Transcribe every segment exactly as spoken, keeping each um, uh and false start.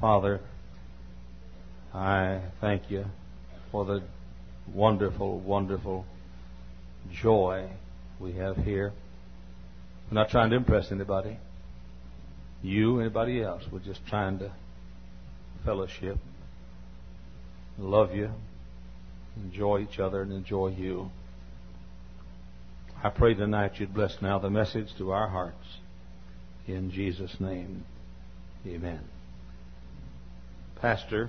Father, I thank you for the wonderful, wonderful joy we have here. We're not trying to impress anybody, you, anybody else. We're just trying to fellowship, love you, enjoy each other, and enjoy you. I pray tonight you'd bless now the message to our hearts. In Jesus' name, amen. Pastor,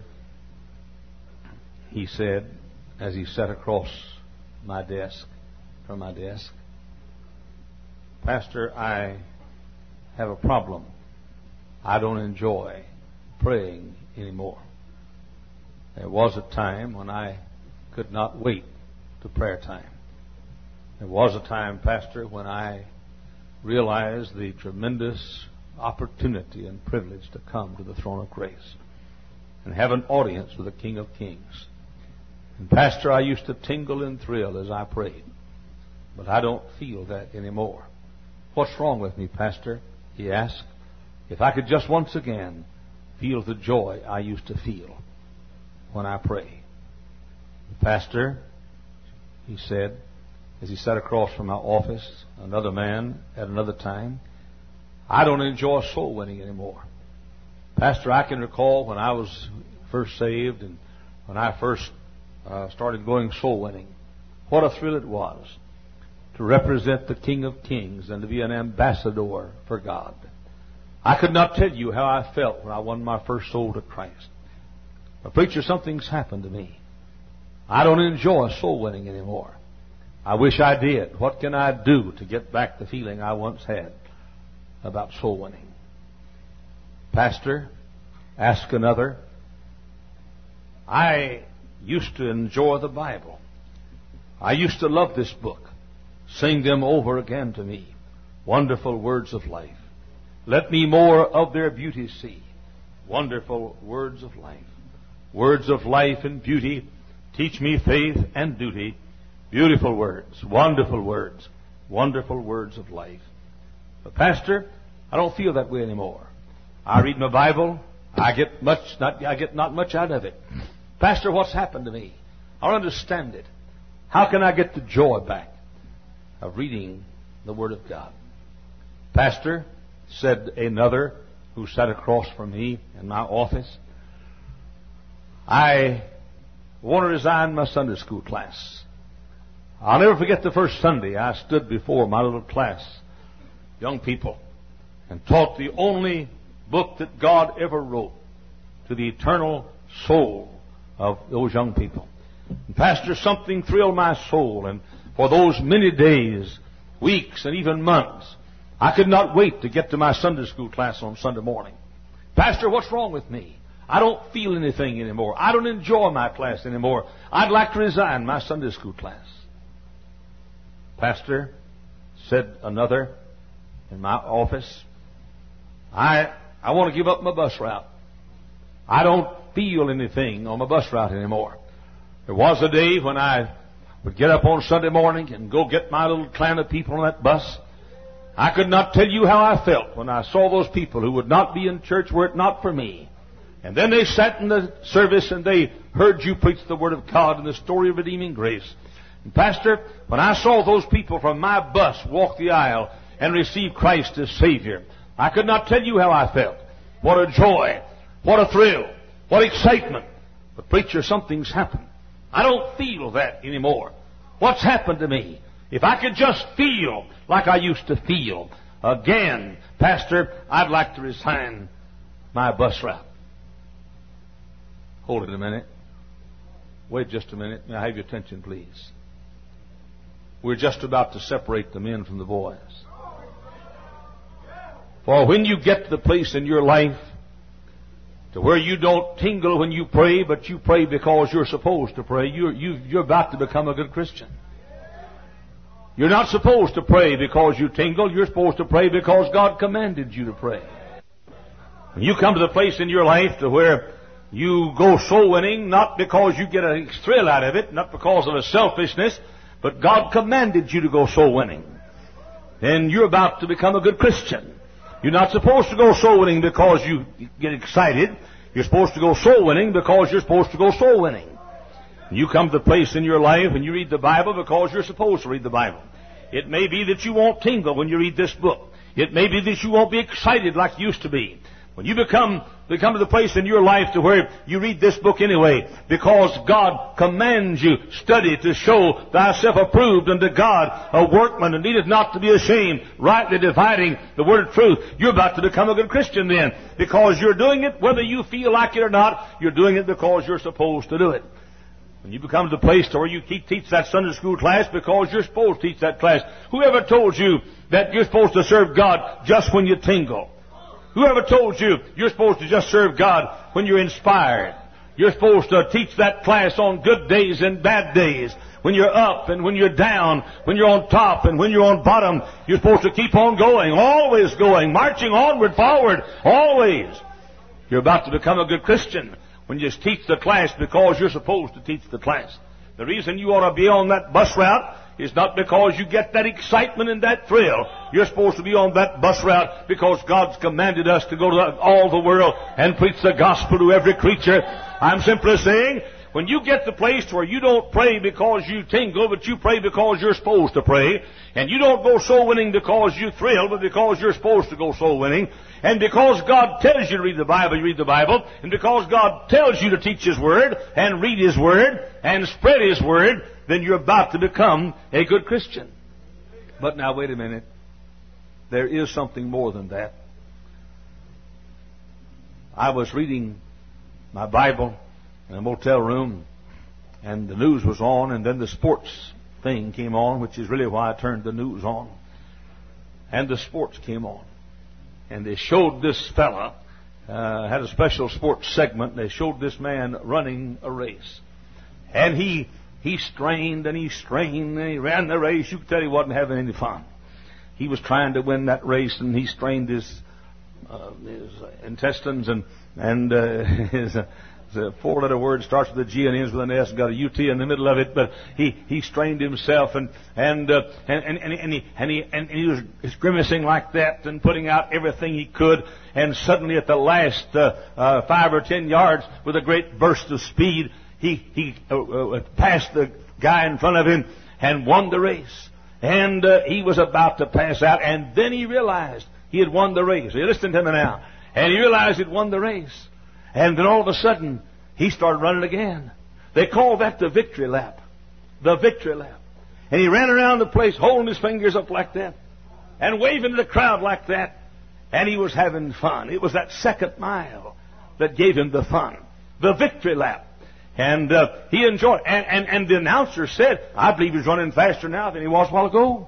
he said, as he sat across my desk, from my desk, Pastor, I have a problem. I don't enjoy praying anymore. There was a time when I could not wait to prayer time. There was a time, Pastor, when I realized the tremendous opportunity and privilege to come to the throne of grace and have an audience with the King of Kings. And Pastor, I used to tingle and thrill as I prayed, but I don't feel that anymore. What's wrong with me, Pastor? He asked. If I could just once again feel the joy I used to feel when I pray. Pastor, he said, as he sat across from my office, another man at another time, I don't enjoy soul winning anymore. Pastor, I can recall when I was first saved and when I first uh, started going soul winning, what a thrill it was to represent the King of Kings and to be an ambassador for God. I could not tell you how I felt when I won my first soul to Christ. But preacher, something's happened to me. I don't enjoy soul winning anymore. I wish I did. What can I do to get back the feeling I once had about soul winning? Pastor, ask another. I used to enjoy the Bible. I used to love this book. Sing them over again to me. Wonderful words of life. Let me more of their beauty see. Wonderful words of life. Words of life and beauty. Teach me faith and duty. Beautiful words. Wonderful words. Wonderful words of life. But Pastor, I don't feel that way anymore. I read my Bible. I get much, not, I get not much out of it. Pastor, what's happened to me? I don't understand it. How can I get the joy back of reading the Word of God? Pastor, said another who sat across from me in my office, I want to resign my Sunday school class. I'll never forget the first Sunday I stood before my little class, young people, and taught the only book that God ever wrote to the eternal soul of those young people. And Pastor, something thrilled my soul, and for those many days, weeks, and even months, I could not wait to get to my Sunday school class on Sunday morning. Pastor, what's wrong with me? I don't feel anything anymore. I don't enjoy my class anymore. I'd like to resign my Sunday school class. Pastor, said another in my office, I I want to give up my bus route. I don't feel anything on my bus route anymore. There was a day when I would get up on Sunday morning and go get my little clan of people on that bus. I could not tell you how I felt when I saw those people who would not be in church were it not for me. And then they sat in the service and they heard you preach the Word of God and the story of redeeming grace. And Pastor, when I saw those people from my bus walk the aisle and receive Christ as Savior, I could not tell you how I felt. What a joy. What a thrill. What excitement. But preacher, something's happened. I don't feel that anymore. What's happened to me? If I could just feel like I used to feel again, Pastor, I'd like to resign my bus route. Hold it a minute. Wait just a minute. May I have your attention, please? We're just about to separate the men from the boys. For when you get to the place in your life to where you don't tingle when you pray, but you pray because you're supposed to pray, you're, you, you're about to become a good Christian. You're not supposed to pray because you tingle. You're supposed to pray because God commanded you to pray. When you come to the place in your life to where you go soul winning, not because you get a thrill out of it, not because of a selfishness, but God commanded you to go soul winning, then you're about to become a good Christian. You're not supposed to go soul winning because you get excited. You're supposed to go soul winning because you're supposed to go soul winning. You come to the place in your life and you read the Bible because you're supposed to read the Bible. It may be that you won't tingle when you read this book. It may be that you won't be excited like you used to be. When you become, become to the place in your life to where you read this book anyway, because God commands you, study to show thyself approved unto God, a workman, and needeth not to be ashamed, rightly dividing the word of truth. You're about to become a good Christian then, because you're doing it whether you feel like it or not. You're doing it because you're supposed to do it. When you become to the place to where you teach, teach that Sunday school class because you're supposed to teach that class. Whoever told you that you're supposed to serve God just when you tingle? Whoever told you you're supposed to just serve God when you're inspired? You're supposed to teach that class on good days and bad days, when you're up and when you're down, when you're on top and when you're on bottom. You're supposed to keep on going, always going, marching onward, forward, always. You're about to become a good Christian when you teach the class because you're supposed to teach the class. The reason you ought to be on that bus route is not because you get that excitement and that thrill. You're supposed to be on that bus route because God's commanded us to go to all the world and preach the gospel to every creature. I'm simply saying, when you get to the place where you don't pray because you tingle, but you pray because you're supposed to pray, and you don't go soul winning because you thrill, but because you're supposed to go soul winning, and because God tells you to read the Bible, you read the Bible, and because God tells you to teach His Word, and read His Word, and spread His Word, then you're about to become a good Christian. But now, wait a minute. There is something more than that. I was reading my Bible in a motel room, and the news was on, and then the sports thing came on, which is really why I turned the news on. And the sports came on. And they showed this fella, uh, had a special sports segment, and they showed this man running a race. And he he strained and he strained and he ran the race. You could tell he wasn't having any fun. He was trying to win that race, and he strained his, uh, his intestines and, and uh, his... Uh, The four-letter word starts with a G and ends with an S and got a U T in the middle of it. But he, he strained himself and and, uh, and and and and he and he and he was grimacing like that and putting out everything he could. And suddenly, at the last uh, uh, five or ten yards, with a great burst of speed, he he uh, uh, passed the guy in front of him and won the race. And uh, he was about to pass out, and then he realized he had won the race. You listen to me now. And he realized he'd won the race. And then all of a sudden, he started running again. They call that the victory lap. The victory lap. And he ran around the place holding his fingers up like that and waving to the crowd like that. And he was having fun. It was that second mile that gave him the fun. The victory lap. And uh, he enjoyed it. And, and, and the announcer said, I believe he's running faster now than he was a while ago.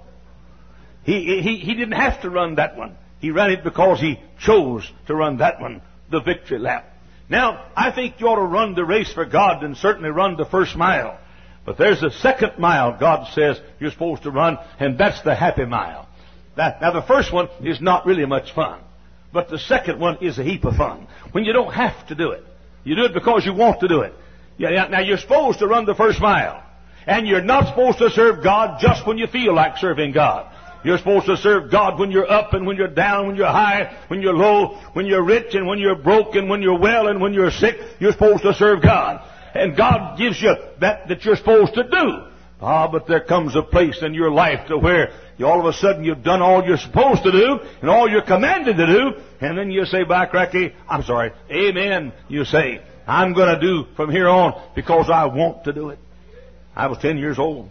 He, he, he didn't have to run that one. He ran it because he chose to run that one. The victory lap. Now, I think you ought to run the race for God and certainly run the first mile. But there's a second mile God says you're supposed to run, and that's the happy mile. That, now, the first one is not really much fun. But the second one is a heap of fun. When you don't have to do it. You do it because you want to do it. Yeah, now, you're supposed to run the first mile. And you're not supposed to serve God just when you feel like serving God. You're supposed to serve God when you're up and when you're down, when you're high, when you're low, when you're rich and when you're broke and when you're well and when you're sick. You're supposed to serve God. And God gives you that that you're supposed to do. Ah, but there comes a place in your life to where you, all of a sudden you've done all you're supposed to do and all you're commanded to do. And then you say, by cracky, I'm sorry, amen, you say. I'm going to do from here on because I want to do it. I was ten years old.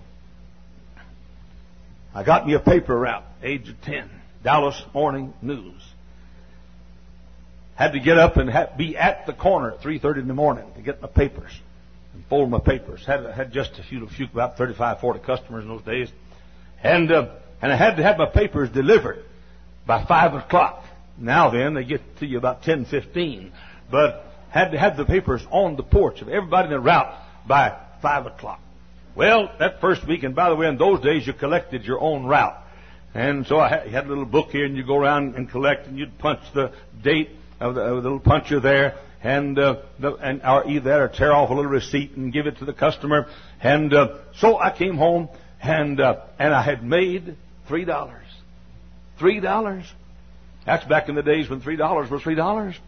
I got me a paper route, age of ten, Dallas Morning News. Had to get up and ha- be at the corner at three thirty in the morning to get my papers and fold my papers. Had had just a few, a few about thirty-five, forty customers in those days, and uh, and I had to have my papers delivered by five o'clock. Now then, they get to you about ten fifteen, but had to have the papers on the porch of everybody in the route by five o'clock. Well, that first week, and by the way, in those days, you collected your own route. And so I had, had a little book here, and you go around and collect, and you'd punch the date of the, of the little puncher there, and uh, the, and or either or tear off a little receipt and give it to the customer. And uh, so I came home, and uh, and I had made three dollars. Three dollars. That's back in the days when three dollars was three dollars.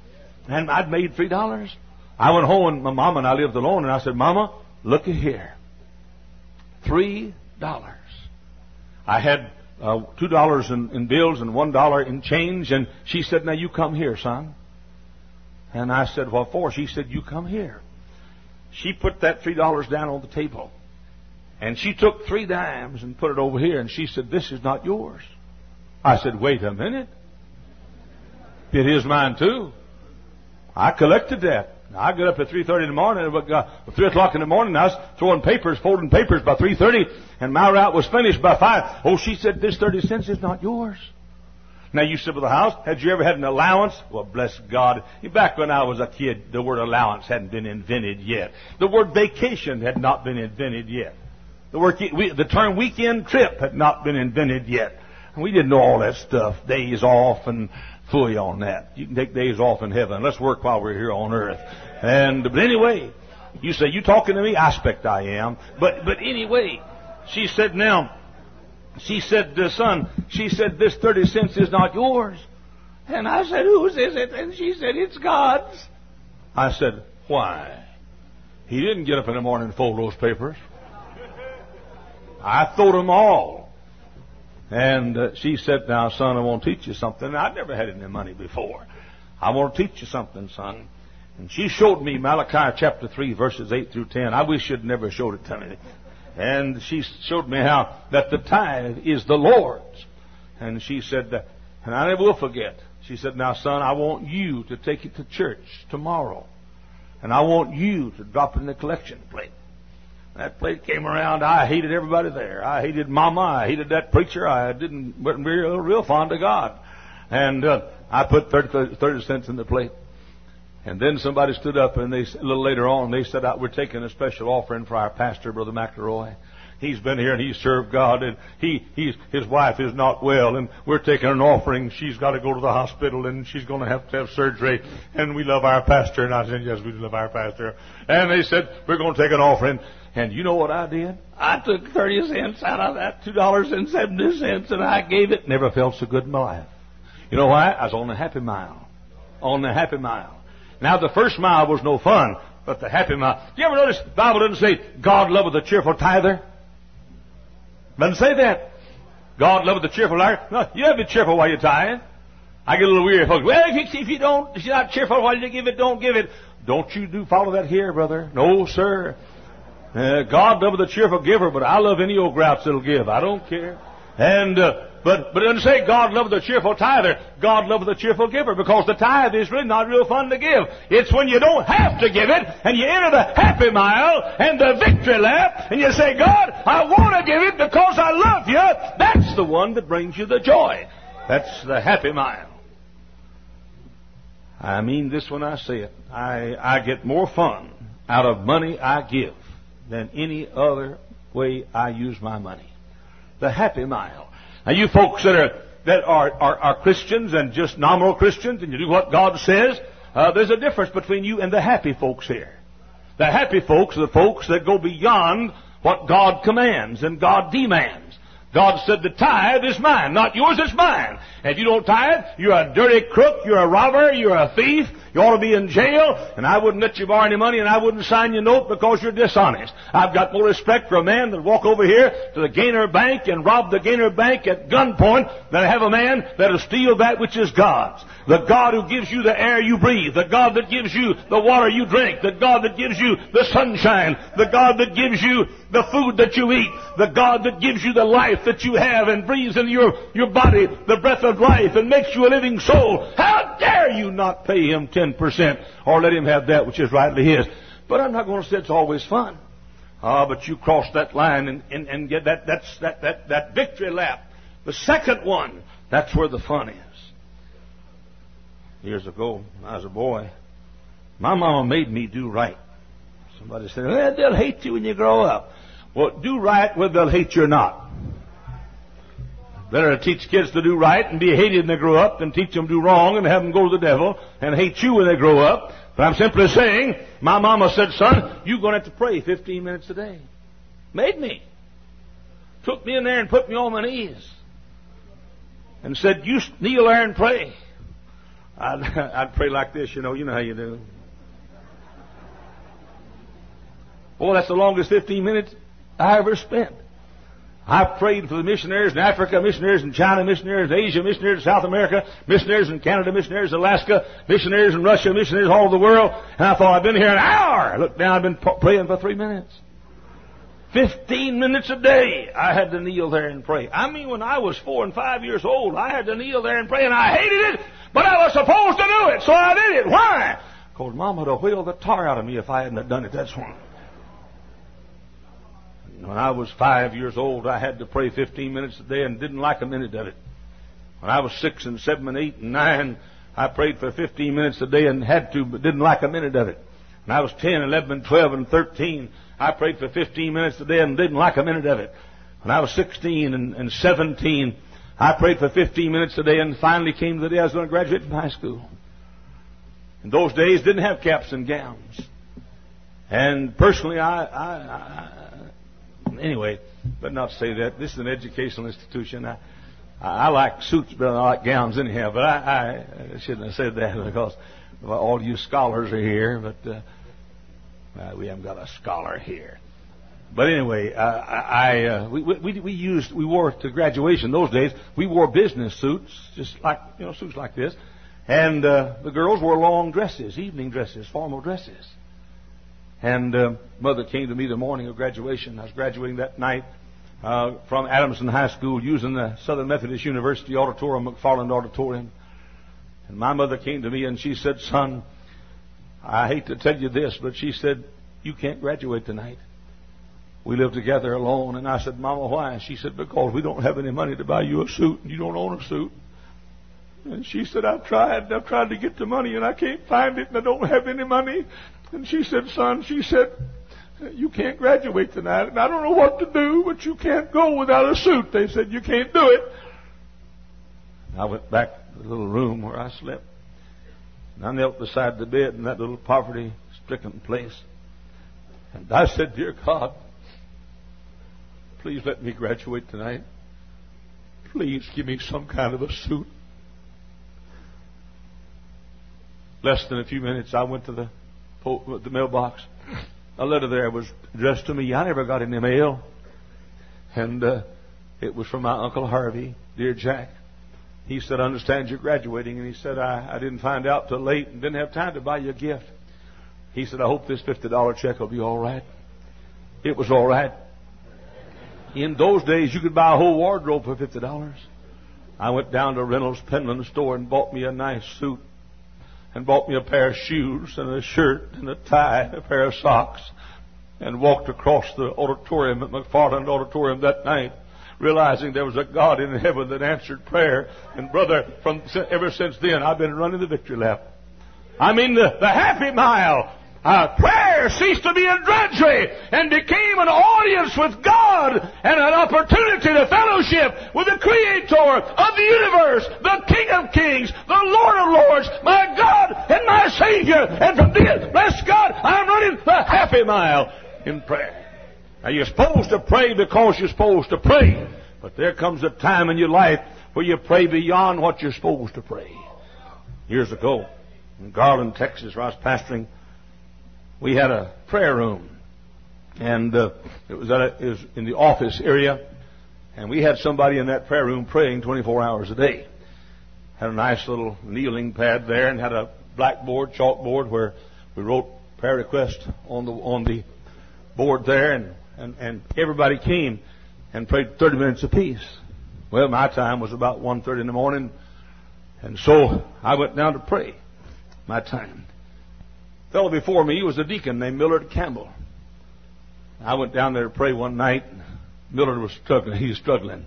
And I'd made three dollars. I went home, and my mama and I lived alone, and I said, Mama, look at here. Three dollars. I had uh, two dollars in, in bills and one dollar in change, and she said, now you come here, son. And I said, what for? She said, you come here. She put that three dollars down on the table. And she took three dimes and put it over here, and she said, this is not yours. I said, wait a minute. It is mine too. I collected that. I got up at three thirty in the morning, uh, three o'clock in the morning, I was throwing papers, folding papers by three thirty, and my route was finished by five. Oh, she said, this thirty cents is not yours. Now, you said with the house, had you ever had an allowance? Well, bless God. Back when I was a kid, the word allowance hadn't been invented yet. The word vacation had not been invented yet. The, word, the term weekend trip had not been invented yet. And we didn't know all that stuff. Days off and fully on that. You can take days off in heaven. Let's work while we're here on earth. And but anyway, you say, you talking to me? I expect I am. But but anyway, she said, now, she said, uh, son, she said, this thirty cents is not yours. And I said, whose is it? And she said, it's God's. I said, why? He didn't get up in the morning and fold those papers. I throwed them all. And uh, she said, now, son, I want to teach you something. I'd never had any money before. I want to teach you something, son. And she showed me Malachi chapter three, verses eight through ten. I wish she'd never showed it to me. And she showed me how that the tithe is the Lord's. And she said, uh, and I never will forget, she said, now, son, I want you to take it to church tomorrow. And I want you to drop it in the collection plate. That plate came around. I hated everybody there. I hated Mama. I hated that preacher. I didn't wasn't real, real fond of God. And uh, I put thirty, thirty cents in the plate. And then somebody stood up, and they a little later on they said, "We're taking a special offering for our pastor, Brother McElroy. He's been here and he's served God, and he he's his wife is not well, and we're taking an offering. She's got to go to the hospital, and she's going to have to have surgery. And we love our pastor." And I said, "Yes, we love our pastor." And they said, "We're going to take an offering." And you know what I did? I took thirty cents out of that two dollars and seventy cents, and I gave it. Never felt so good in my life. You know why? I was on the Happy Mile. On the Happy Mile. Now, the first mile was no fun, but the Happy Mile. Do you ever notice the Bible doesn't say, God loveth a cheerful tither? Doesn't say that. God loveth a cheerful tither. No, you have to be cheerful while you tithe. I get a little weary, folks. Well, if you, if you don't, if you're not cheerful while you give it, don't give it. Don't you do follow that here, brother. No, sir. Uh, God loveth a cheerful giver, but I love any old grouch that'll give. I don't care. And, uh, but, but it doesn't say God loveth a cheerful tither. God loveth a cheerful giver, because the tithe is really not real fun to give. It's when you don't have to give it, and you enter the Happy Mile and the victory lap, and you say, God, I want to give it because I love you. That's the one that brings you the joy. That's the Happy Mile. I mean this when I say it. I, I get more fun out of money I give than any other way I use my money. The Happy Mile. Now, you folks that are that are, are, are Christians and just nominal Christians, and you do what God says, uh, there's a difference between you and the happy folks here. The happy folks are the folks that go beyond what God commands and God demands. God said, the tithe is mine, not yours, it's mine. And if you don't tithe, you're a dirty crook, you're a robber, you're a thief, you ought to be in jail, and I wouldn't let you borrow any money, and I wouldn't sign your note because you're dishonest. I've got more respect for a man that walk over here to the Gainer Bank and rob the Gainer Bank at gunpoint than I have a man that'll steal that which is God's. The God who gives you the air you breathe, the God that gives you the water you drink, the God that gives you the sunshine, the God that gives you the food that you eat, the God that gives you the life that you have and breathes into your, your body the breath of life and makes you a living soul. How dare you not pay Him ten percent or let Him have that which is rightly His? But I'm not going to say it's always fun. Ah, but you cross that line and, and, and get that, that's, that, that, that victory lap. The second one, that's where the fun is. Years ago, when I was a boy, my mama made me do right. Somebody said, well, they'll hate you when you grow up. Well, do right whether they'll hate you or not. Better teach kids to do right and be hated when they grow up than teach them to do wrong and have them go to the devil and hate you when they grow up. But I'm simply saying, my mama said, son, you're going to have to pray fifteen minutes a day. Made me. Took me in there and put me on my knees. And said, you kneel there and pray. I'd, I'd pray like this, you know. You know how you do. Boy, that's the longest fifteen minutes I ever spent. I prayed for the missionaries in Africa, missionaries in China, missionaries in Asia, missionaries in South America, missionaries in Canada, missionaries in Alaska, missionaries in Russia, missionaries all over the world. And I thought, I've been here an hour. I looked down, I've been praying for three minutes. Fifteen minutes a day, I had to kneel there and pray. I mean, when I was four and five years old, I had to kneel there and pray, and I hated it, but I was supposed to do it, so I did it. Why? Because Mama would have wheeled the tar out of me if I hadn't done it. That's why. When I was five years old, I had to pray fifteen minutes a day and didn't like a minute of it. When I was six and seven and eight and nine, I prayed for fifteen minutes a day and had to, but didn't like a minute of it. When I was ten, eleven, and twelve, and thirteen, I prayed for fifteen minutes a day and didn't like a minute of it. When I was sixteen and, and seventeen, I prayed for fifteen minutes a day and finally came to the day I was going to graduate from high school. In those days, didn't have caps and gowns. And personally, I... I, I Anyway, but not to say that. This is an educational institution. I, I like suits better than I like gowns anyhow, but I, I shouldn't have said that because all you scholars are here, but uh, uh, we haven't got a scholar here. But anyway, uh, I, uh, we, we, we used, we wore to graduation those days, we wore business suits, just like, you know, suits like this. And uh, the girls wore long dresses, evening dresses, formal dresses. And uh, Mother came to me the morning of graduation. I was graduating that night uh, from Adamson High School using the Southern Methodist University Auditorium, McFarland Auditorium. And my mother came to me and she said, son, I hate to tell you this, but she said, you can't graduate tonight. We live together alone. And I said, Mama, why? She said, because we don't have any money to buy you a suit and you don't own a suit. And she said, I've tried, I've tried to get the money and I can't find it and I don't have any money. And she said, son, she said, you can't graduate tonight. And I don't know what to do, but you can't go without a suit. They said, you can't do it. I went back to the little room where I slept. And I knelt beside the bed in that little poverty-stricken place. And I said, dear God, please let me graduate tonight. Please give me some kind of a suit. Less than a few minutes, I went to the the mailbox. A letter there was addressed to me. I never got any mail. And uh, it was from my Uncle Harvey. Dear Jack, he said, I understand you're graduating. And he said, I, I didn't find out till late and didn't have time to buy you a gift. He said, I hope this fifty dollar check will be all right. It was all right. In those days, you could buy a whole wardrobe for fifty dollars. I went down to Reynolds Penland store and bought me a nice suit. And bought me a pair of shoes and a shirt and a tie and a pair of socks and walked across the auditorium at McFarland Auditorium that night, realizing there was a God in heaven that answered prayer. And brother, from ever since then, I've been running the victory lap. I mean, the, the happy mile. Uh, prayer ceased to be a drudgery and became an audience with God and an opportunity to fellowship with the Creator of the universe, the King of Kings, the Lord of Lords, my God and my Savior. And from this, bless God, I'm running the happy mile in prayer. Now, you're supposed to pray because you're supposed to pray. But there comes a time in your life where you pray beyond what you're supposed to pray. Years ago, in Garland, Texas, where I was pastoring, we had a prayer room, and uh, it was at a, it was in the office area, and we had somebody in that prayer room praying twenty-four hours a day. Had a nice little kneeling pad there, and had a blackboard, chalkboard where we wrote prayer requests on the on the board there, and, and, and everybody came and prayed thirty minutes apiece. Well, my time was about one thirty in the morning, and so I went down to pray. My time. The fellow before me was a deacon named Millard Campbell. I went down there to pray one night. Millard was struggling. He's struggling.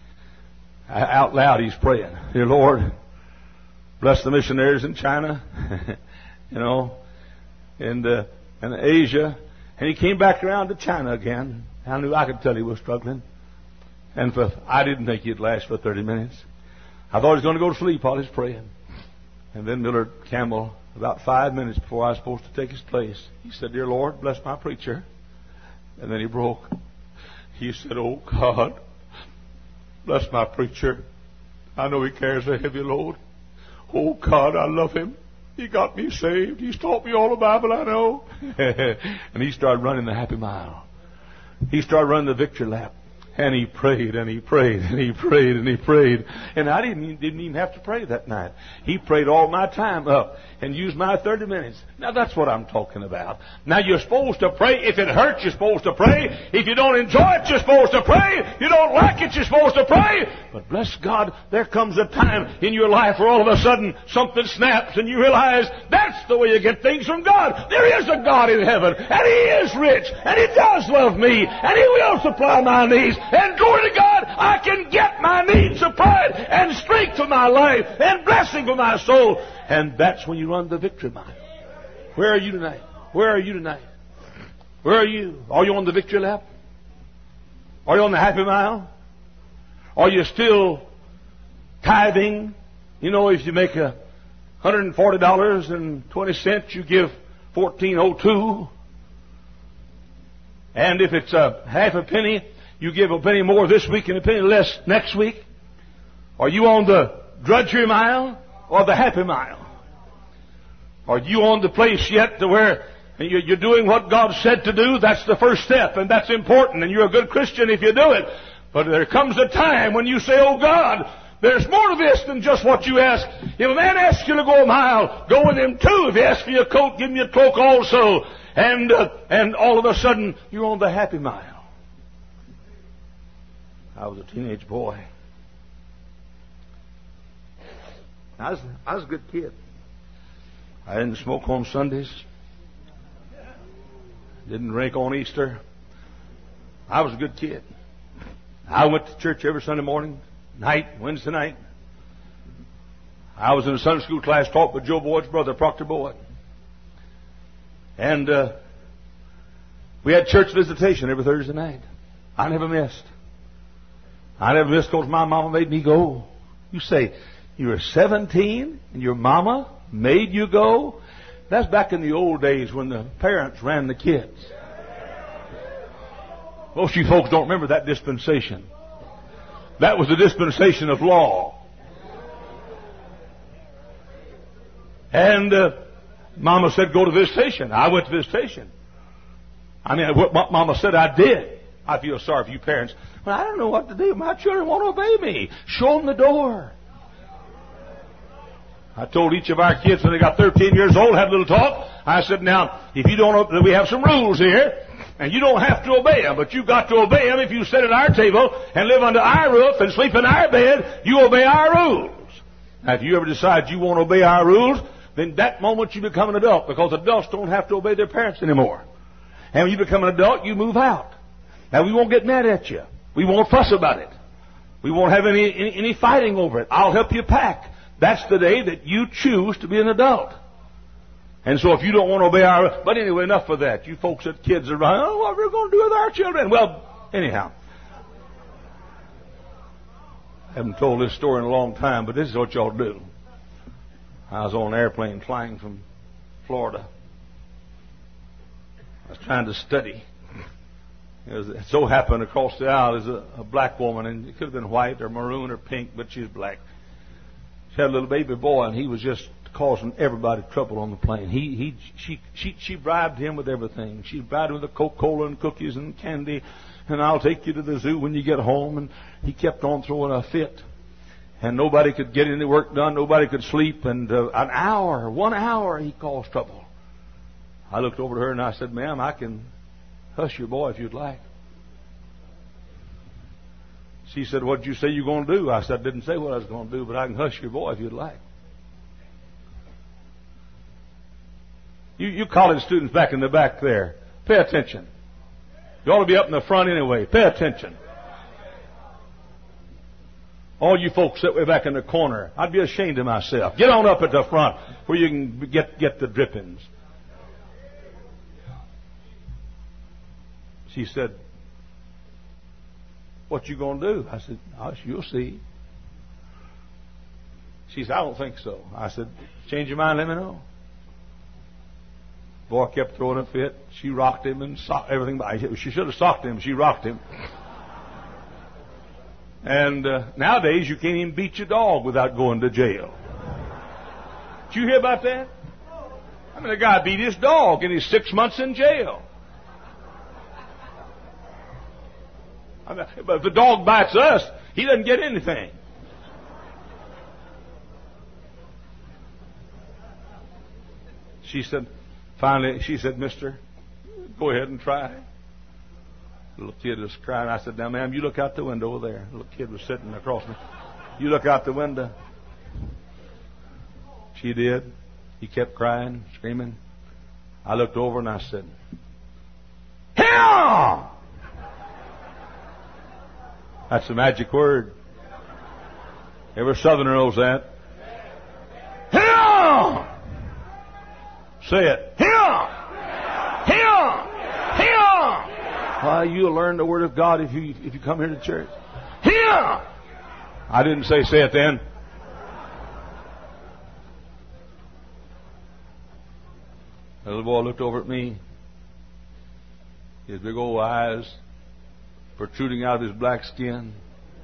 Out loud, he's praying. Dear Lord, bless the missionaries in China, you know, and uh, and Asia. And he came back around to China again. I knew I could tell he was struggling. And for, I didn't think he'd last for thirty minutes. I thought he was going to go to sleep while he was praying. And then Millard Campbell, about five minutes before I was supposed to take his place, he said, Dear Lord, bless my preacher. And then he broke. He said, Oh God, bless my preacher. I know he carries a heavy load. Oh, God, I love Him. He got me saved. He's taught me all the Bible I know. And he started running the happy mile. He started running the victory lap. And he prayed, and he prayed, and he prayed, and he prayed. And I didn't, didn't even have to pray that night. He prayed all my time up and used my thirty minutes. Now, that's what I'm talking about. Now, you're supposed to pray. If it hurts, you're supposed to pray. If you don't enjoy it, you're supposed to pray. If you don't like it, you're supposed to pray. But bless God, there comes a time in your life where all of a sudden something snaps and you realize that's the way you get things from God. There is a God in heaven, and He is rich, and He does love me, and He will supply my needs. And glory to God, I can get my needs supplied and strength for my life and blessing for my soul. And that's when you run the victory mile. Where are you tonight? Where are you tonight? Where are you? Are you on the victory lap? Are you on the happy mile? Are you still tithing? You know, if you make a one hundred forty dollars and twenty cents, you give fourteen oh two. And if it's a half a penny, you give a penny more this week and a penny less next week. Are you on the drudgery mile or the happy mile? Are you on the place yet to where you're doing what God said to do? That's the first step, and that's important, and you're a good Christian if you do it. But there comes a time when you say, oh God, there's more to this than just what you ask. If a man asks you to go a mile, go with him too. If he asks for your coat, give him your cloak also. And, uh, and all of a sudden, you're on the happy mile. I was a teenage boy. I was, I was a good kid. I didn't smoke on Sundays. Didn't drink on Easter. I was a good kid. I went to church every Sunday morning, night, Wednesday night. I was in a Sunday school class taught by Joe Boyd's brother, Proctor Boyd. And uh, we had church visitation every Thursday night. I never missed. I never missed because my mama made me go. You say, you were seventeen and your mama made you go? That's back in the old days when the parents ran the kids. Most of you folks don't remember that dispensation. That was the dispensation of law. And uh, Mama said, go to visitation. I went to visitation. I mean, what Mama said I did. I feel sorry for you parents. Well, I don't know what to do. My children won't obey me. Show them the door. I told each of our kids when they got thirteen years old, had a little talk. I said, now, if you don't, we have some rules here, and you don't have to obey them, but you've got to obey them if you sit at our table and live under our roof and sleep in our bed. You obey our rules. Now, if you ever decide you won't obey our rules, then that moment you become an adult, because adults don't have to obey their parents anymore. And when you become an adult, you move out. Now, we won't get mad at you. We won't fuss about it. We won't have any, any, any fighting over it. I'll help you pack. That's the day that you choose to be an adult. And so if you don't want to obey our... But anyway, enough of that. You folks that kids are around, oh, what are we going to do with our children? Well, anyhow. I haven't told this story in a long time, but this is what y'all do. I was on an airplane flying from Florida. I was trying to study. It, was, it so happened across the aisle is a, a black woman, and it could have been white or maroon or pink, but she's black. She had a little baby boy, and he was just causing everybody trouble on the plane. He, he, she, she, she bribed him with everything. She bribed him with the Coca-Cola and cookies and candy, and I'll take you to the zoo when you get home. And he kept on throwing a fit, and nobody could get any work done. Nobody could sleep, and uh, an hour, one hour, he caused trouble. I looked over to her and I said, "Ma'am, I can hush your boy if you'd like." She said, "What did you say you're going to do?" I said, "I didn't say what I was going to do, but I can hush your boy if you'd like." You, you college students back in the back there, pay attention. You ought to be up in the front anyway. Pay attention. All you folks sit way back in the corner, I'd be ashamed of myself. Get on up at the front where you can get, get the drippings. She said, "What you going to do?" I said, "Oh, you'll see." She said, "I don't think so." I said, "Change your mind, let me know." Boy kept throwing a fit. She rocked him and socked everything. She should have socked him. She rocked him. And uh, nowadays you can't even beat your dog without going to jail. Did you hear about that? I mean, the guy beat his dog and he's six months in jail. I mean, but if the dog bites us, he doesn't get anything. She said, finally, she said, mister, go ahead and try. The little kid was crying. I said, now, ma'am, you look out the window over there. The little kid was sitting across me. You look out the window. She did. He kept crying, screaming. I looked over and I said, "Here!" That's the magic word. Every Southerner knows that. Here! Say it. Here! Here! Here! Why, you'll learn the Word of God if you if you come here to church. Here! I didn't say say it then. The little boy looked over at me. His big old eyes protruding out of his black skin.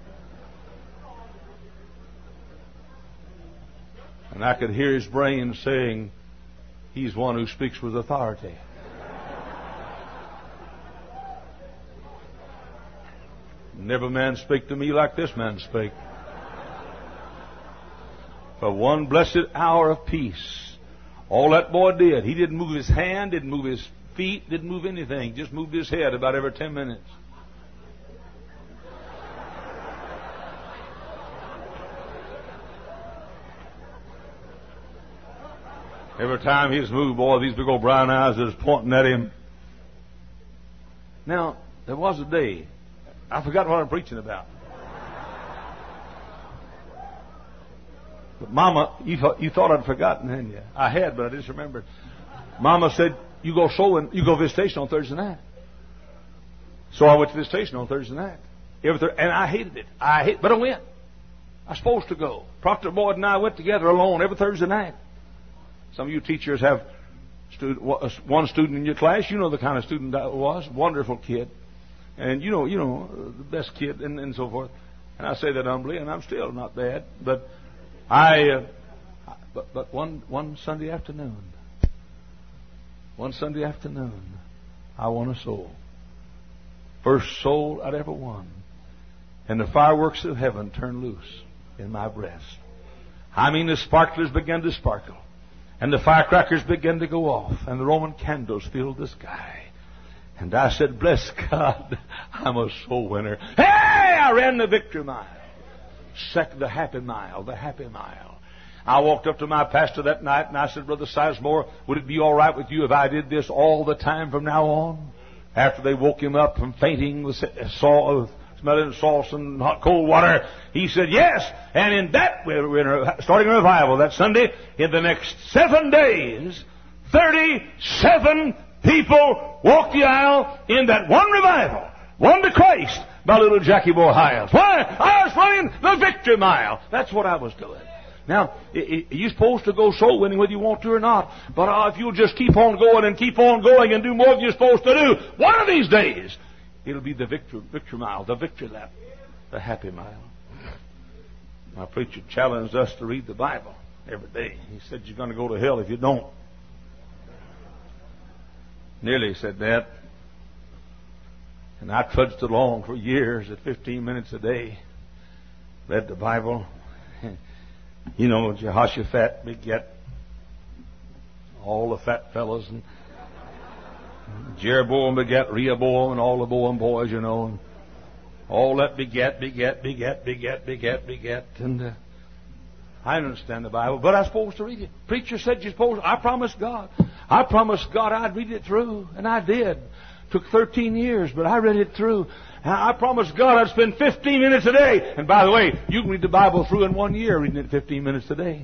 And I could hear his brain saying, he's one who speaks with authority. Never man spake to me like this man spake. For one blessed hour of peace. All that boy did, he didn't move his hand, didn't move his feet, didn't move anything. Just moved his head about every ten minutes. Every time he was moved, boy, these big old brown eyes was pointing at him. Now, there was a day, I forgot what I'm preaching about. But Mama, you thought, you thought I'd forgotten, hadn't you? I had, but I just remembered. Mama said, you go sewing, you go visitation on Thursday night. So I went to visitation on Thursday night. Every th- and I hated it. I hate, but I went. I was supposed to go. Proctor Boyd and I went together alone every Thursday night. Some of you teachers have student, one student in your class. You know the kind of student I was. Wonderful kid. And you know, you know, the best kid and, and so forth. And I say that humbly, and I'm still not bad. But I, uh, but, but one, one Sunday afternoon, one Sunday afternoon, I won a soul. First soul I'd ever won. And the fireworks of heaven turned loose in my breast. I mean, the sparklers began to sparkle. And the firecrackers began to go off. And the Roman candles filled the sky. And I said, bless God, I'm a soul winner. Hey, I ran the victory mile. Sec- the happy mile, the happy mile. I walked up to my pastor that night and I said, Brother Sizemore, would it be all right with you if I did this all the time from now on? After they woke him up from fainting with salt, smelling salts and hot cold water, he said, yes. And in that, we're starting a revival that Sunday. In the next seven days, thirty-seven people walked the aisle in that one revival. Won to Christ by little Jackie Boy Hiles. Why? I was running the victory mile. That's what I was doing. Now, you're supposed to go soul winning whether you want to or not. But uh, if you'll just keep on going and keep on going and do more than you're supposed to do, one of these days, it'll be the victory, victory mile, the victory lap, the happy mile. My preacher challenged us to read the Bible every day. He said, you're going to go to hell if you don't. Nearly said that. And I trudged along for years at fifteen minutes a day. Read the Bible. You know, Jehoshaphat beget all the fat fellas. And Jeroboam beget Rehoboam and all the Boam boys, you know. And all that beget, beget, beget, beget, beget, beget. And uh, I understand the Bible, but I'm supposed to read it. Preacher said you're supposed to. I promised God. I promised God I'd read it through, and I did. Took thirteen years, but I read it through. I promised God I'd spend fifteen minutes a day. And by the way, you can read the Bible through in one year, reading it fifteen minutes a day.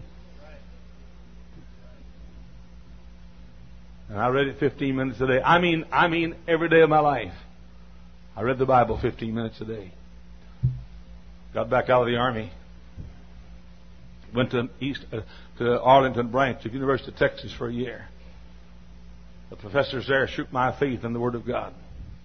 And I read it fifteen minutes a day. I mean, I mean every day of my life. I read the Bible fifteen minutes a day. Got back out of the Army. Went to East uh, to Arlington branch of University of Texas for a year. The professors there shook my faith in the Word of God.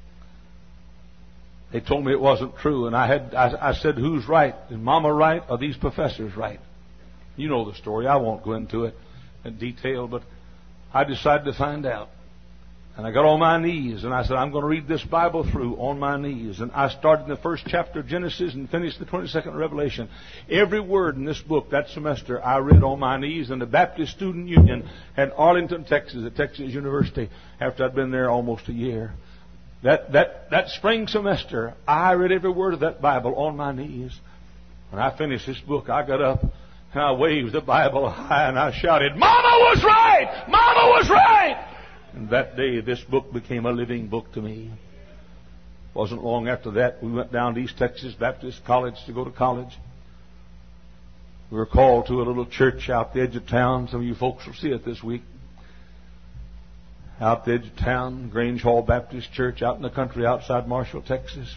They told me it wasn't true, and I had I, I said, who's right? Is Mama right or these professors right? You know the story. I won't go into it. in detail, but I decided to find out. And I got on my knees and I said, I'm going to read this Bible through on my knees. And I started in the first chapter of Genesis and finished the twenty-second Revelation. Every word in this book that semester I read on my knees in the Baptist Student Union at Arlington, Texas, at Texas University, after I'd been there almost a year. That, that, that spring semester, I read every word of that Bible on my knees. When I finished this book, I got up and I waved the Bible high and I shouted, Mama was right! Mama was right! And that day, this book became a living book to me. Wasn't long after that, we went down to East Texas Baptist College to go to college. We were called to a little church out the edge of town. Some of you folks will see it this week. Out the edge of town, Grange Hall Baptist Church, out in the country outside Marshall, Texas.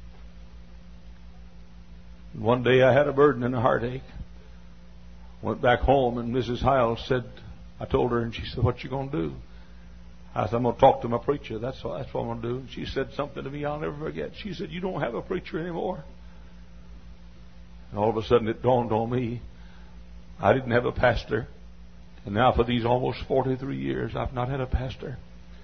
And one day I had a burden and a heartache. Went back home and Missus Hiles said, I told her, and she said, what you going to do? I said, I'm going to talk to my preacher. That's what, that's what I'm going to do. And she said something to me I'll never forget. She said, you don't have a preacher anymore. And all of a sudden it dawned on me, I didn't have a pastor. And now for these almost forty-three years, I've not had a pastor.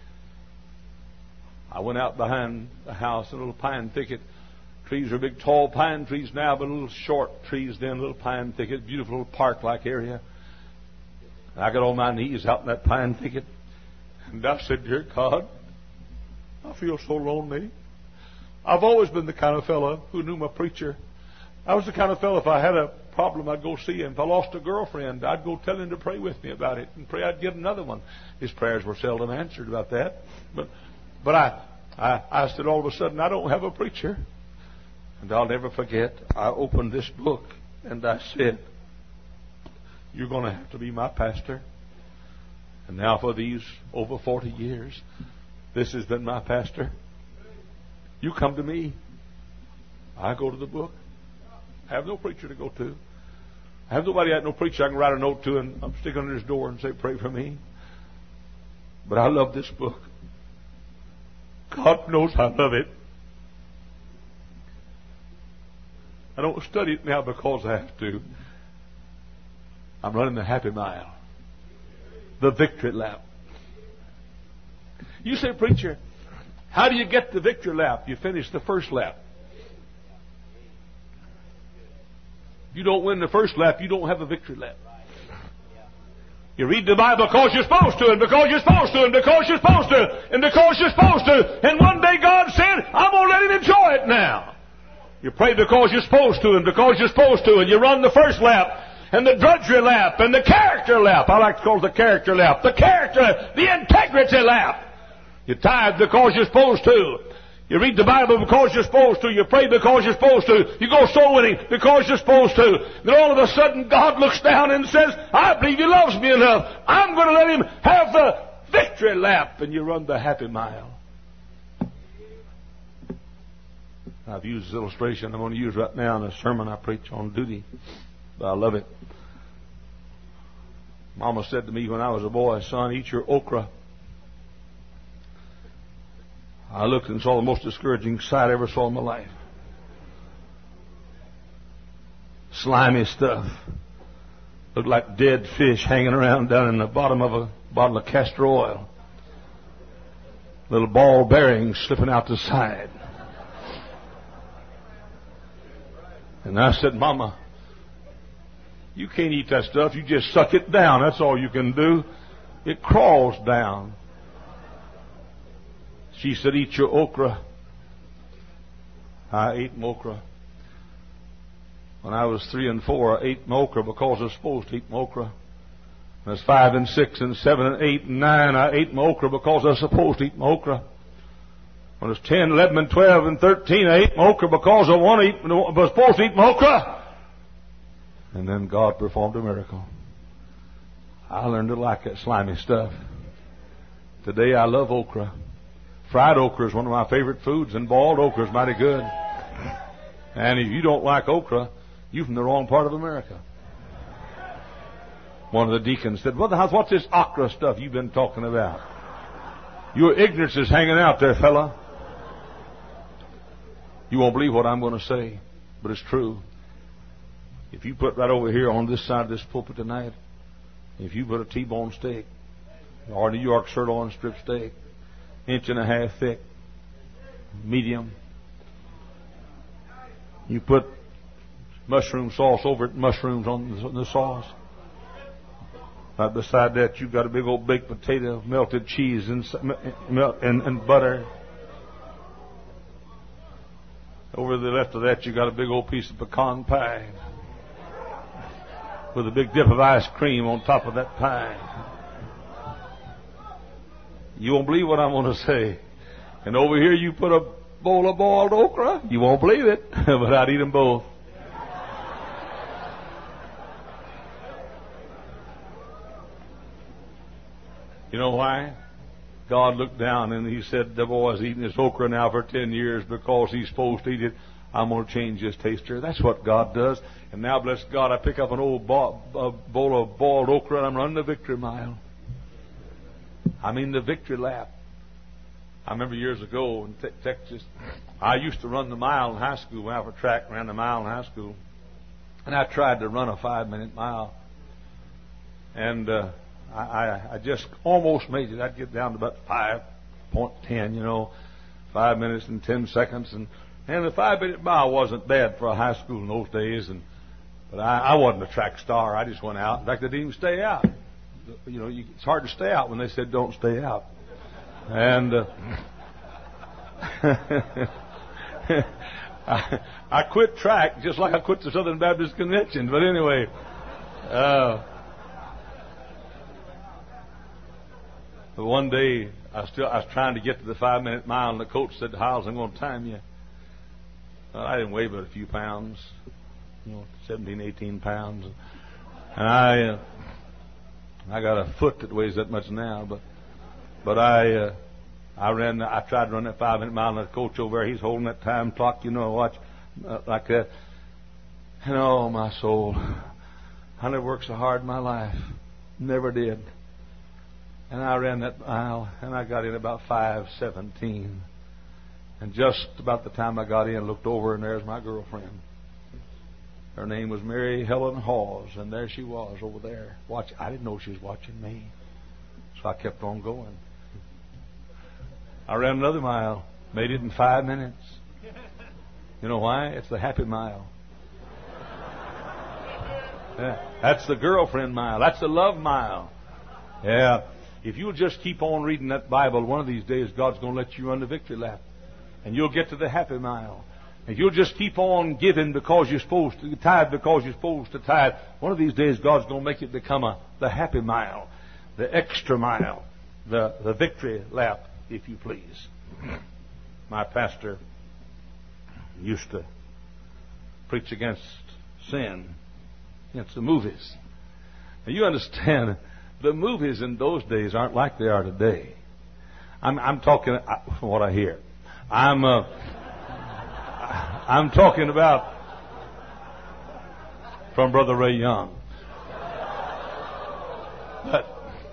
I went out behind the house, a little pine thicket. Trees are big, tall pine trees now, but little short trees then, little pine thicket, beautiful little park-like area. And I got on my knees out in that pine thicket. And I said, dear God, I feel so lonely. I've always been the kind of fellow who knew my preacher. I was the kind of fellow, if I had a problem, I'd go see him. If I lost a girlfriend, I'd go tell him to pray with me about it and pray I'd get another one. His prayers were seldom answered about that. But but I, I, I said all of a sudden, I don't have a preacher. And I'll never forget, I opened this book and I said, you're going to have to be my pastor. And now for these over forty years, this has been my pastor. You come to me. I go to the book. I have no preacher to go to. I have nobody, I have no preacher I can write a note to and I'm sticking under his door and say, pray for me. But I love this book. God knows I love it. I don't study it now because I have to. I'm running the happy mile. The victory lap. You say, preacher, how do you get the victory lap? You finish the first lap. If you don't win the first lap, you don't have a victory lap. You read the Bible because you're supposed to, and because you're supposed to, and because you're supposed to, and because you're supposed to. And one day God said, I'm going to let him enjoy it now. You pray because you're supposed to, and because you're supposed to, and you run the first lap. And the drudgery lap, and the character lap. I like to call it the character lap. The character, the integrity lap. You tithe because you're supposed to. You read the Bible because you're supposed to. You pray because you're supposed to. You go soul winning because you're supposed to. Then all of a sudden God looks down and says, I believe he loves me enough. I'm going to let him have the victory lap. And you run the happy mile. I've used this illustration I'm going to use right now in a sermon I preach on duty. But I love it. Mama said to me when I was a boy, son, eat your okra. I looked and saw the most discouraging sight I ever saw in my life. Slimy stuff. Looked like dead fish hanging around down in the bottom of a bottle of castor oil. Little ball bearings slipping out the side. And I said, Mama, you can't eat that stuff. You just suck it down. That's all you can do. It crawls down. She said, eat your okra. I ate my okra. When I was three and four, I ate my okra because I was supposed to eat my okra. When I was five and six and seven and eight and nine, I ate my okra because I was supposed to eat my okra. When I was ten, eleven, and twelve, and thirteen, I ate my okra because I want to eat, was supposed to eat my okra. And then God performed a miracle. I learned to like that slimy stuff. Today I love okra. Fried okra is one of my favorite foods, and boiled okra is mighty good. And if you don't like okra, you're from the wrong part of America. One of the deacons said, what the hell's, what's this okra stuff you've been talking about? Your ignorance is hanging out there, fella. You won't believe what I'm going to say, but it's true. If you put right over here on this side of this pulpit tonight If you put a T-bone steak or a New York sirloin strip steak, inch and a half thick, medium, you put mushroom sauce over it, mushrooms on the sauce. Right beside that, you've got a big old baked potato, melted cheese, and, and, and butter. Over to the left of that, you've got a big old piece of pecan pie with a big dip of ice cream on top of that pie. You won't believe what I'm going to say. And over here, you put a bowl of boiled okra. You won't believe it, but I'd eat them both. You know why? God looked down and He said, the boy's eating this okra now for ten years because he's supposed to eat it. I'm going to change his taster. That's what God does. And now, bless God, I pick up an old bowl of boiled okra and I'm running the victory mile. I mean the victory lap. I remember years ago in te- Texas, I used to run the mile in high school. Went out for track, ran the mile in high school. And I tried to run a five-minute mile. And uh, I, I, I just almost made it. I'd get down to about five point ten, you know, five minutes and ten seconds. And, and the five-minute mile wasn't bad for a high school in those days. And But I, I wasn't a track star. I just went out. In fact, I didn't even stay out. You know, you, it's hard to stay out when they said don't stay out. And uh, I, I quit track just like I quit the Southern Baptist Convention. But anyway, uh, but one day I still I was trying to get to the five minute mile, and the coach said, "Hiles, I'm going to time you." Well, I didn't weigh but a few pounds, you know, seventeen, eighteen pounds, and I uh, I got a foot that weighs that much now, but. But I, uh, I ran. I tried to run that five-minute mile, and the coach over there, he's holding that time clock, you know, watch uh, like that. And oh, my soul, I never worked so hard in my life, never did. And I ran that mile, and I got in about five seventeen. And just about the time I got in, looked over, and there's my girlfriend. Her name was Mary Helen Hawes, and there she was over there. Watch. I didn't know she was watching me, so I kept on going. I ran another mile, made it in five minutes. You know why? It's the happy mile. Yeah, that's the girlfriend mile. That's the love mile. Yeah. If you'll just keep on reading that Bible, one of these days God's going to let you run the victory lap. And you'll get to the happy mile. If you'll just keep on giving because you're supposed to, tithe because you're supposed to tithe, one of these days God's going to make it become a, the happy mile, the extra mile, the, the victory lap, if you please. My pastor used to preach against sin, against the movies. Now you understand, the movies in those days aren't like they are today. I'm, I'm talking from what I hear. I'm, uh, I'm talking about from Brother Ray Young. But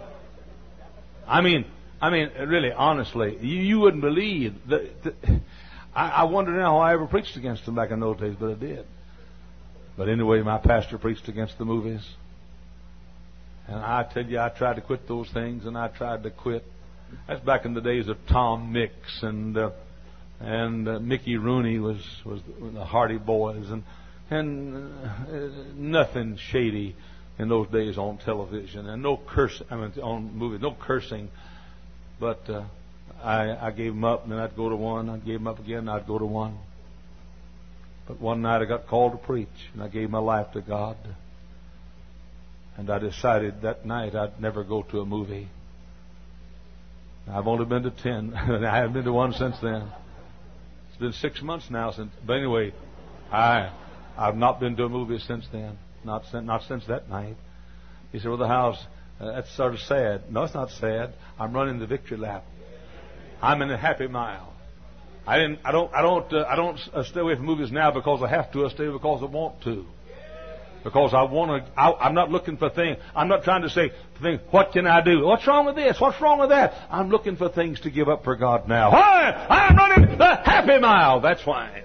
I mean, I mean, really, honestly, you, you wouldn't believe that. I, I wonder now how I ever preached against them back in those days, but I did. But anyway, my pastor preached against the movies. And I tell you, I tried to quit those things, and I tried to quit. That's back in the days of Tom Mix and uh, and uh, Mickey Rooney was was the Hardy Boys, and and uh, nothing shady in those days on television, and no curse. I mean, on movies, no cursing. But uh, I, I gave them up, and then I'd go to one. I gave them up again, and I'd go to one. But one night I got called to preach, and I gave my life to God. And I decided that night I'd never go to a movie. I've only been to ten, and I haven't been to one since then. It's been six months now since. But anyway, I I've not been to a movie since then. Not since not since that night. He said, "Well, the house." Uh, that's sort of sad. No, it's not sad. I'm running the victory lap. I'm in the happy mile. I didn't. I don't. I don't. Uh, I don't uh, stay away from movies now because I have to. I stay because I want to. Because I want to. I, I'm not looking for things. I'm not trying to say, think, what can I do? What's wrong with this? What's wrong with that? I'm looking for things to give up for God now. Why? I'm running the happy mile. That's why.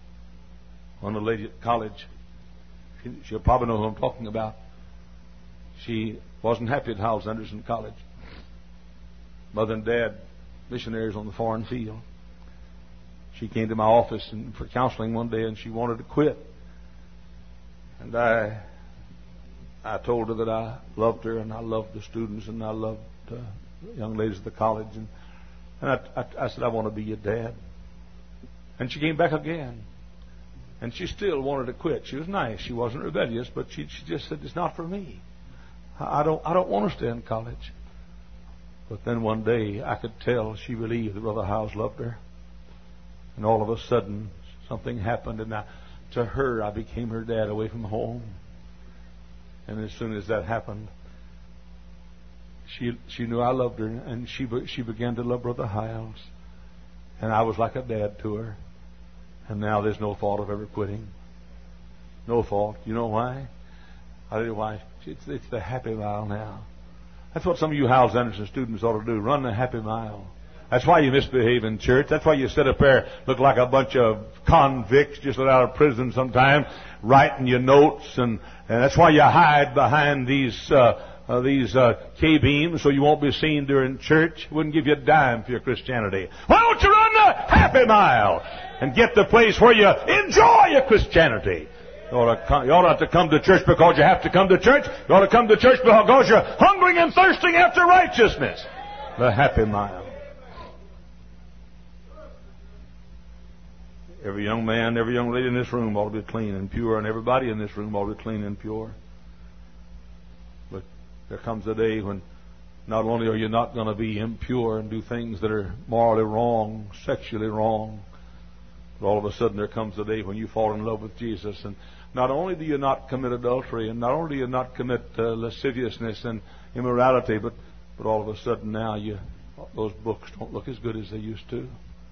One of the ladies at college, she, she'll probably know who I'm talking about. She wasn't happy at Hyles Anderson College. Mother and Dad, missionaries on the foreign field. She came to my office and for counseling one day, and she wanted to quit. And I, I told her that I loved her, and I loved the students, and I loved uh, the young ladies at the college. And, and I, I, I said, I want to be your dad. And she came back again. And she still wanted to quit. She was nice. She wasn't rebellious, but she, she just said, it's not for me. I don't, I don't want to stay in college. But then one day I could tell she believed that Brother Hyles loved her. And all of a sudden something happened, and I, to her I became her dad away from home. And as soon as that happened, she she knew I loved her, and she she began to love Brother Hyles. And I was like a dad to her. And now there's no thought of ever quitting. No thought. You know why? I tell you why. It's, it's the happy mile now. That's what some of you Hyles Anderson students ought to do. Run the happy mile. That's why you misbehave in church. That's why you sit up there, look like a bunch of convicts just let out of prison sometime, writing your notes, and, and that's why you hide behind these uh, uh, these uh, K-beams so you won't be seen during church. Wouldn't give you a dime for your Christianity. Why don't you run the happy mile and get the place where you enjoy your Christianity? You ought, to come, you ought not to come to church because you have to come to church. You ought to come to church because you're hungering and thirsting after righteousness. The happy mile. Every young man, every young lady in this room ought to be clean and pure, and everybody in this room ought to be clean and pure. But there comes a day when not only are you not going to be impure and do things that are morally wrong, sexually wrong, but all of a sudden there comes a day when you fall in love with Jesus, and not only do you not commit adultery, and not only do you not commit uh, lasciviousness and immorality, but, but all of a sudden now you those books don't look as good as they used to.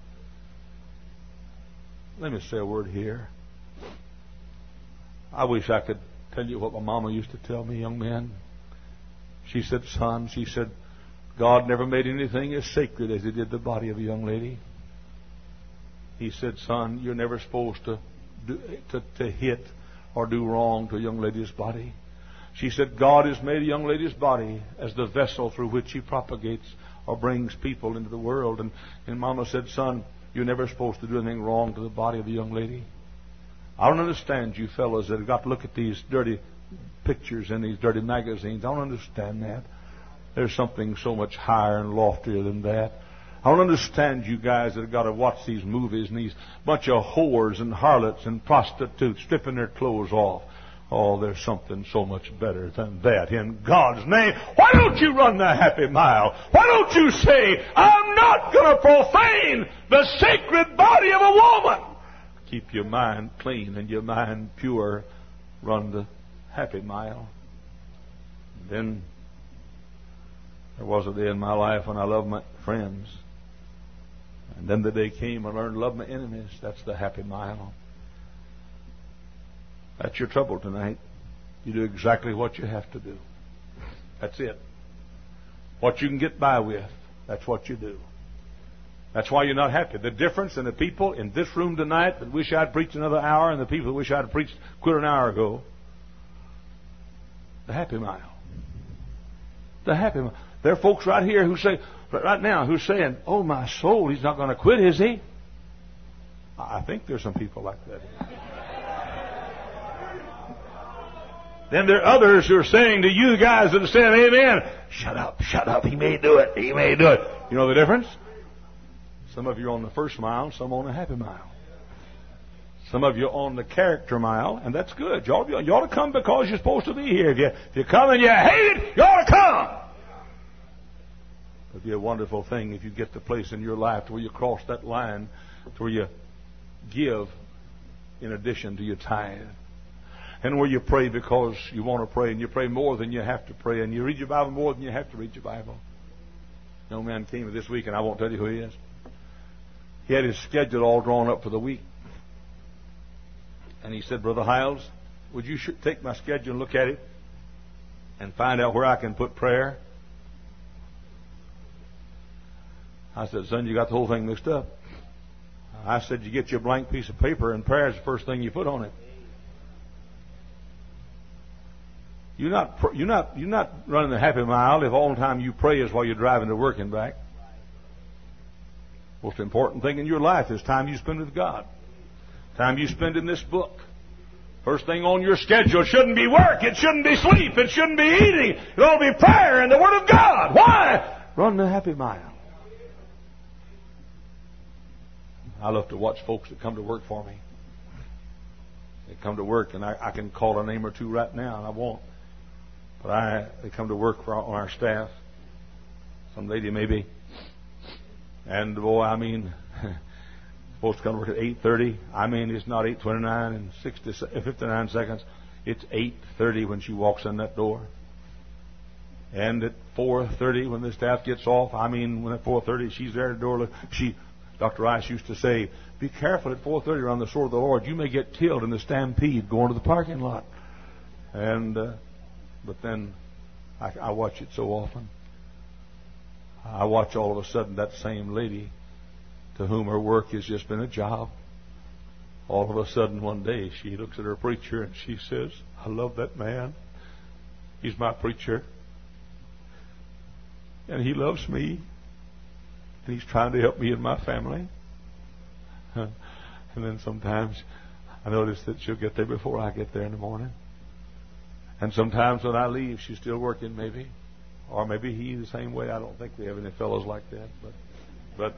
Let me say a word here. I wish I could tell you what my mama used to tell me, young man. She said, son, she said, God never made anything as sacred as He did the body of a young lady. He said, son, you're never supposed to, do, to, to hit or do wrong to a young lady's body. She said, God has made a young lady's body as the vessel through which He propagates or brings people into the world. And, and Mama said, son, you're never supposed to do anything wrong to the body of a young lady. I don't understand you fellows that have got to look at these dirty pictures in these dirty magazines. I don't understand that. There's something so much higher and loftier than that. I don't understand you guys that have got to watch these movies and these bunch of whores and harlots and prostitutes stripping their clothes off. Oh, there's something so much better than that. In God's name, why don't you run the happy mile? Why don't you say, I'm not going to profane the sacred body of a woman? Keep your mind clean and your mind pure. Run the happy mile. And then there was a day in my life when I loved my friends. And then the day came I learned to love my enemies. That's the happy mile. That's your trouble tonight. You do exactly what you have to do. That's it. What you can get by with, that's what you do. That's why you're not happy. The difference in the people in this room tonight that wish I'd preached another hour and the people that wish I'd preached quit an hour ago, the happy mile. The happy mile. There are folks right here who say, right now, who's saying, oh, my soul, he's not going to quit, is he? I think there's some people like that. Then there are others who are saying to you guys that are saying, amen, shut up, shut up, he may do it, he may do it. You know the difference? Some of you are on the first mile, some on the happy mile. Some of you are on the character mile, and that's good. You ought, to be, you ought to come because you're supposed to be here. If you, if you come and you hate it, you ought to come. It'd be a wonderful thing if you get the place in your life to where you cross that line, to where you give in addition to your tithe. And where you pray because you want to pray, and you pray more than you have to pray, and you read your Bible more than you have to read your Bible. A young man came this week, and I won't tell you who he is. He had his schedule all drawn up for the week. And he said, Brother Hyles, would you take my schedule and look at it and find out where I can put prayer? I said, son, you got the whole thing mixed up. I said, you get you a blank piece of paper, and prayer is the first thing you put on it. You're not, you're not, you're not running the happy mile if all the time you pray is while you're driving to work and back. Most important thing in your life is time you spend with God. Time you spend in this book. First thing on your schedule shouldn't be work. It shouldn't be sleep. It shouldn't be eating. It ought to be prayer and the Word of God. Why? Run the happy mile. I love to watch folks that come to work for me. They come to work, and I, I can call a name or two right now, and I won't. But I, they come to work for our, on our staff. Some lady maybe. And boy, I mean, supposed to come to work at eight thirty. I mean, it's not eight twenty-nine and sixty, fifty-nine seconds. It's eight thirty when she walks in that door. And at four thirty when the staff gets off, I mean, when at four thirty she's there at the door. She, Doctor Rice used to say, be careful at four thirty around the sword of the Lord. You may get killed in the stampede going to the parking lot. And, uh, but then I, I watch it so often. I watch all of a sudden that same lady to whom her work has just been a job. All of a sudden one day she looks at her preacher and she says, I love that man. He's my preacher. And he loves me. And he's trying to help me and my family. And then sometimes I notice that she'll get there before I get there in the morning. And sometimes when I leave, she's still working maybe. Or maybe he the same way. I don't think we have any fellows like that. But but,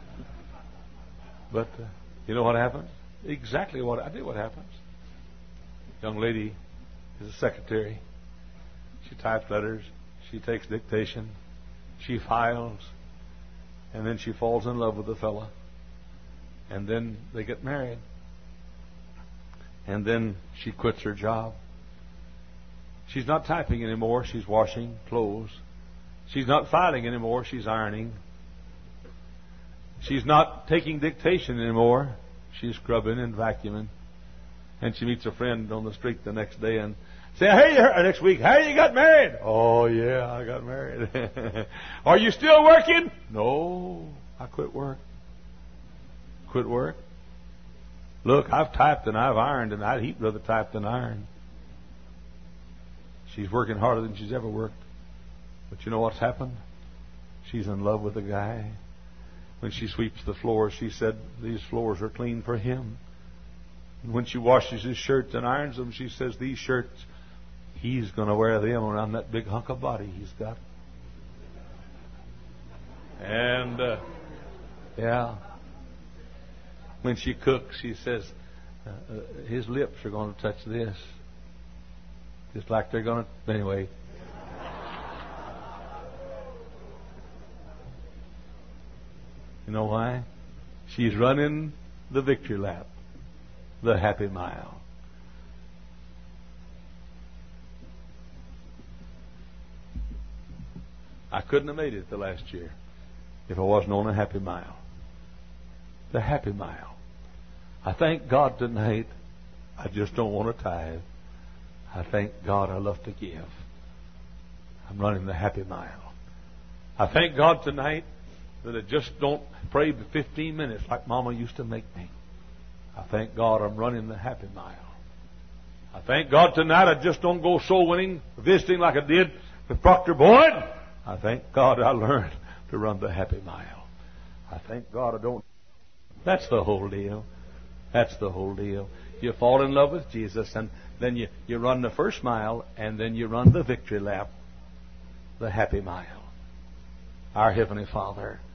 but uh, you know what happens? Exactly what I do what happens. Young lady is a secretary. She types letters. She takes dictation. She files. And then she falls in love with the fella. And then they get married. And then she quits her job. She's not typing anymore. She's washing clothes. She's not filing anymore. She's ironing. She's not taking dictation anymore. She's scrubbing and vacuuming. And she meets a friend on the street the next day and say, hey, or next week, hey, you got married? Oh, yeah, I got married. Are you still working? No, I quit work. Quit work? Look, I've typed and I've ironed, and I'd heap rather type than iron. She's working harder than she's ever worked. But you know what's happened? She's in love with the guy. When she sweeps the floors, she said, these floors are clean for him. And when she washes his shirts and irons them, she says, these shirts, he's going to wear them around that big hunk of body he's got. And, uh, yeah. When she cooks, she says, uh, uh, his lips are going to touch this. Just like they're going to... Anyway. You know why? She's running the victory lap. The happy mile. I couldn't have made it the last year if I wasn't on a happy mile. The happy mile. I thank God tonight I just don't want to tithe. I thank God I love to give. I'm running the happy mile. I thank God tonight that I just don't pray for fifteen minutes like Mama used to make me. I thank God I'm running the happy mile. I thank God tonight I just don't go soul winning, visiting like I did with Proctor Boyd. I thank God I learned to run the happy mile. I thank God I don't. That's the whole deal. That's the whole deal. You fall in love with Jesus, and then you, you run the first mile, and then you run the victory lap, the happy mile. Our Heavenly Father,